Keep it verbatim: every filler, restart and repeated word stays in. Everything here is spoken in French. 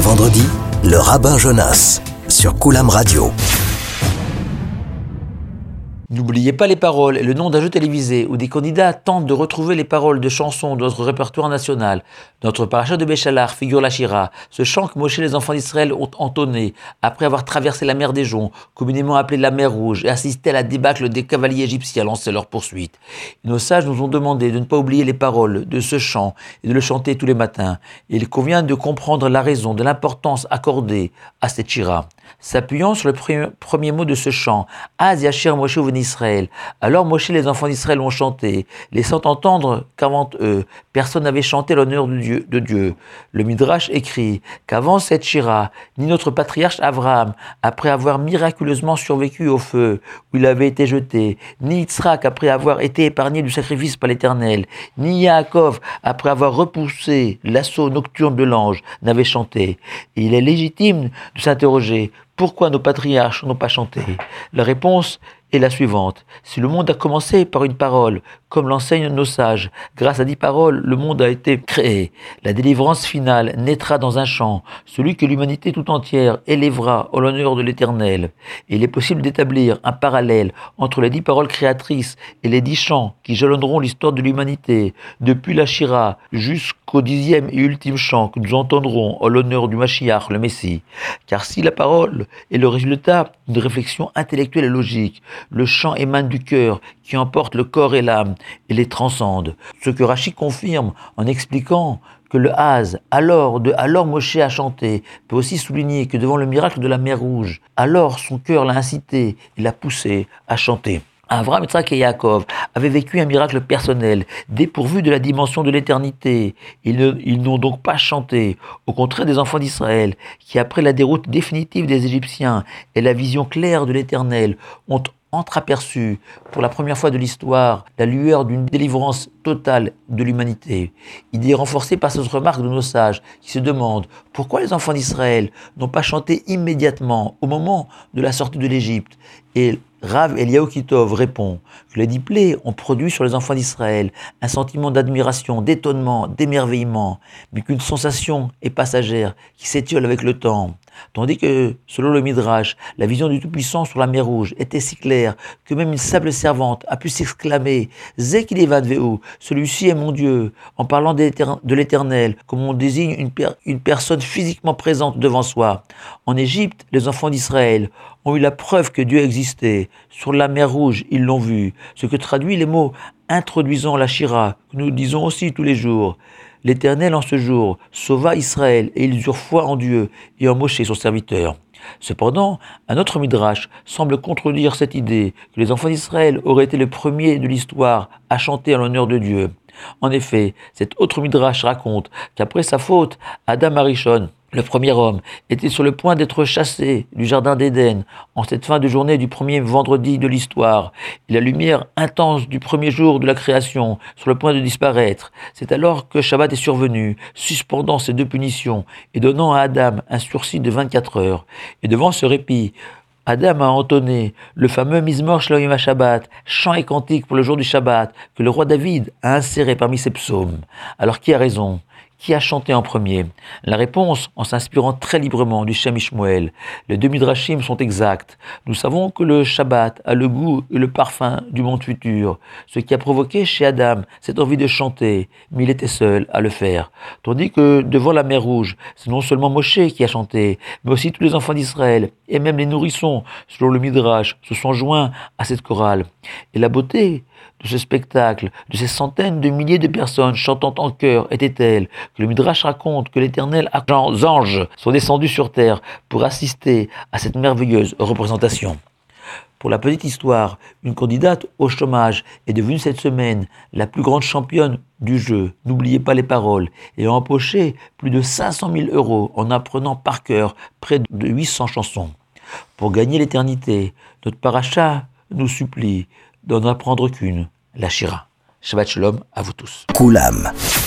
vendredi, le rabbin Jonas sur Koulam Radio. N'oubliez pas les paroles et le nom d'un jeu télévisé où des candidats tentent de retrouver les paroles de chansons de notre répertoire national. Dans notre paracha de Béchalar figure la Shira, ce chant que Moshe et les enfants d'Israël ont entonné après avoir traversé la mer des Joncs, communément appelée la mer Rouge, et assisté à la débâcle des cavaliers égyptiens lancés leur poursuite. Et nos sages nous ont demandé de ne pas oublier les paroles de ce chant et de le chanter tous les matins. Et il convient de comprendre la raison de l'importance accordée à cette Shira. S'appuyant sur le premier, premier mot de ce chant, Az Yashir Moshe Uven Israël. Alors Moshe et les enfants d'Israël ont chanté, laissant entendre qu'avant eux, personne n'avait chanté l'honneur de Dieu, de Dieu. Le Midrash écrit qu'avant cette Shira, ni notre patriarche Abraham, après avoir miraculeusement survécu au feu où il avait été jeté, ni Yitzhak, après avoir été épargné du sacrifice par l'Éternel, ni Yaakov, après avoir repoussé l'assaut nocturne de l'ange, n'avait chanté. Et il est légitime de s'interroger: pourquoi nos patriarches n'ont pas chanté? La réponse est la suivante. Si le monde a commencé par une parole, comme l'enseignent nos sages, grâce à dix paroles, le monde a été créé. La délivrance finale naîtra dans un chant, celui que l'humanité tout entière élèvera en l'honneur de l'Éternel. Et il est possible d'établir un parallèle entre les dix paroles créatrices et les dix chants qui jalonneront l'histoire de l'humanité, depuis la Shira jusqu'au dixième et ultime chant que nous entendrons en l'honneur du Mashiach, le Messie. Car si la parole est le résultat d'une réflexion intellectuelle et logique, le chant émane du cœur qui emporte le corps et l'âme et les transcende. Ce que Rashi confirme en expliquant que le Az, alors de alors Moshe a chanté, peut aussi souligner que devant le miracle de la mer Rouge, alors son cœur l'a incité et l'a poussé à chanter. Avraham, Yitzhak et Yaakov avaient vécu un miracle personnel, dépourvu de la dimension de l'éternité. Ils, ne, ils n'ont donc pas chanté, au contraire des enfants d'Israël, qui après la déroute définitive des Égyptiens et la vision claire de l'Éternel, ont entreaperçu pour la première fois de l'histoire la lueur d'une délivrance totale de l'humanité. Idée renforcée par cette remarque de nos sages qui se demandent pourquoi les enfants d'Israël n'ont pas chanté immédiatement au moment de la sortie de l'Égypte. Et Rav Eliyahu Kitov répond que les dix plaies ont produit sur les enfants d'Israël un sentiment d'admiration, d'étonnement, d'émerveillement, mais qu'une sensation est passagère qui s'étiole avec le temps. Tandis que, selon le Midrash, la vision du Tout-Puissant sur la mer Rouge était si claire que même une simple servante a pu s'exclamer « Zekilevad Vehu, celui-ci est mon Dieu », en parlant de l'Éternel, comme on désigne une, per- une personne physiquement présente devant soi. En Égypte, les enfants d'Israël ont eu la preuve que Dieu existait. Sur la mer Rouge, ils l'ont vu, ce que traduit les mots introduisant la Shira, que nous disons aussi tous les jours. L'Éternel en ce jour sauva Israël et ils eurent foi en Dieu et en Moshe son serviteur. Cependant, un autre midrash semble contredire cette idée que les enfants d'Israël auraient été les premiers de l'histoire à chanter en l'honneur de Dieu. En effet, cet autre midrash raconte qu'après sa faute, Adam Arishon, le premier homme, était sur le point d'être chassé du jardin d'Éden en cette fin de journée du premier vendredi de l'histoire. Et la lumière intense du premier jour de la création sur le point de disparaître. C'est alors que Shabbat est survenu, suspendant ces deux punitions et donnant à Adam un sursis de vingt-quatre heures. Et devant ce répit, Adam a entonné le fameux Mizmor Shloim HaShabbat, chant et cantique pour le jour du Shabbat, que le roi David a inséré parmi ses psaumes. Alors qui a raison ? Qui a chanté en premier? La réponse, en s'inspirant très librement du Shem Ishmuel. Les deux midrashim sont exacts. Nous savons que le Shabbat a le goût et le parfum du monde futur, ce qui a provoqué chez Adam cette envie de chanter, mais il était seul à le faire. Tandis que devant la mer Rouge, c'est non seulement Moshe qui a chanté, mais aussi tous les enfants d'Israël, et même les nourrissons, selon le midrash, se sont joints à cette chorale. Et la beauté de ce spectacle, de ces centaines de milliers de personnes chantant en chœur était telle que le Midrash raconte que l'Éternel et les anges sont descendus sur terre pour assister à cette merveilleuse représentation. Pour la petite histoire, une candidate au chômage est devenue cette semaine la plus grande championne du jeu. N'oubliez pas les paroles. Et a empoché plus de cinq cent mille euros en apprenant par cœur près de huit cents chansons. Pour gagner l'éternité, notre paracha nous supplie d'en apprendre qu'une, la Shira. Shabbat Shalom à vous tous. Koulam.